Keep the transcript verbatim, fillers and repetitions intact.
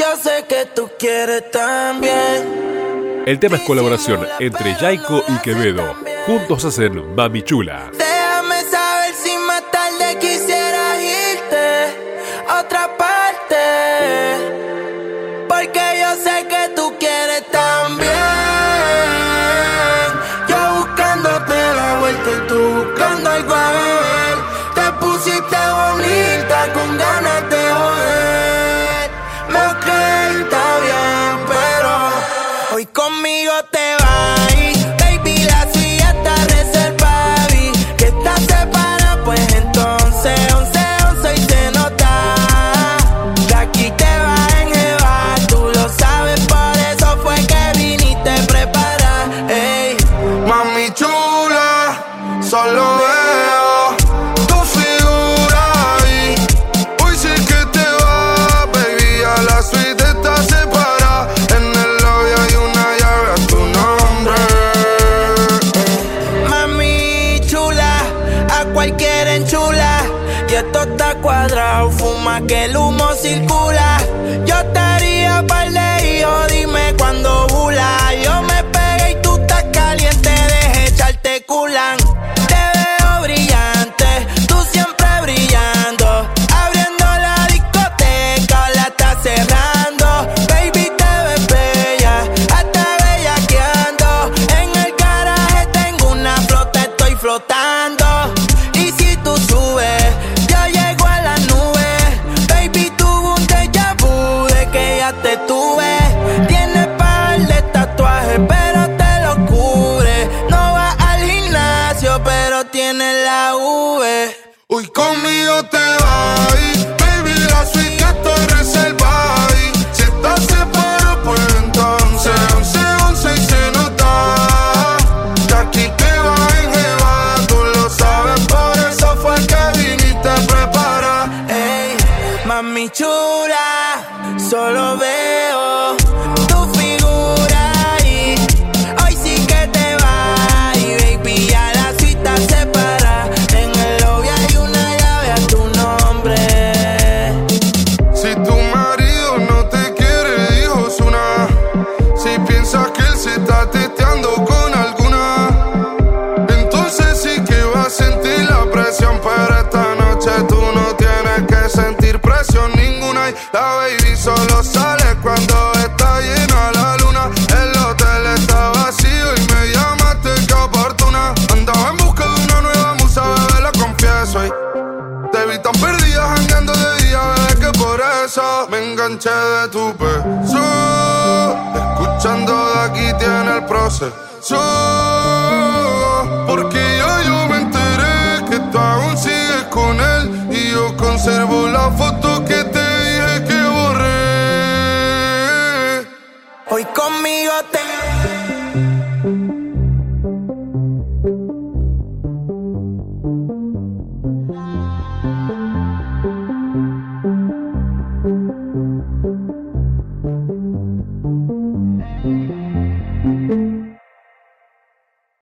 yo sé que tú quieres también. El tema es colaboración entre Yaiko y Quevedo. Juntos hacen Mami Chula. Déjame saber si más tarde quisieras irte a otra parte, porque yo sé que tú quieres también. Yo buscándote la vuelta y tú buscando algo a beber. Te pusiste bonita con ganas de joder. Me ok, está bien, pero hoy conmigo te vas. Baby, la suya está reservada. Vi que estás separada, pues entonces once, once y se nota que aquí te vas a enjevar. Tú lo sabes, por eso fue que viniste preparada. Ey, Mami chula, solo veo tu figura ahí. Hoy sí que te va, baby, a la suite está separada. En el lobby hay una llave a tu nombre. mami chula, a cualquiera enchula. Y esto está cuadrado, fuma que el humo circula. Yo estaría par de hijos, dime cuando bula. Yo me pegué y tú estás caliente, deje echarte culan. Te veo brillante, tú siempre brillando. Abriendo la discoteca, o la estás cerrando. Baby, te ves bella, hasta bellaqueando. En el garaje tengo una flota, estoy flotando. Y si tú subes, yo llego a la nube. Baby, tuve un déjà vu de que ya te tuve. Tienes par de tatuajes, pero te lo cubre. No vas al gimnasio, pero tienes la V. Hoy conmigo te vas, baby, la suite estoy reservada. Si estás separado, pues entonces once, once y se nota que aquí te vas a enjebar. Tú lo sabes, por eso fue que viniste preparada. Ey, mami chula, solo veo tu figura ahí. Hoy sí que te vas, baby, ya la suite se para. En el lobby hay una llave a tu nombre. Si tu marido no te quiere, hijos una. Si piensas que él se está testeando con alguna, entonces sí que vas a sentir la presión. Pero esta noche tú no tienes que sentir presión ninguna. Y la baby solo sale cuando está llena la luna. El hotel está vacío y me llamaste que oportuna. Andaba en busca de una nueva musa, bebé, lo confieso. Y te vi tan perdida jangueando de día, bebé, que por eso me enganché de tu peso. Escuchando de aquí tiene el proceso. Porque yo, yo me enteré que tú aún sigues con él. Y yo conservo la foto que te dije que borré. Hoy conmigo te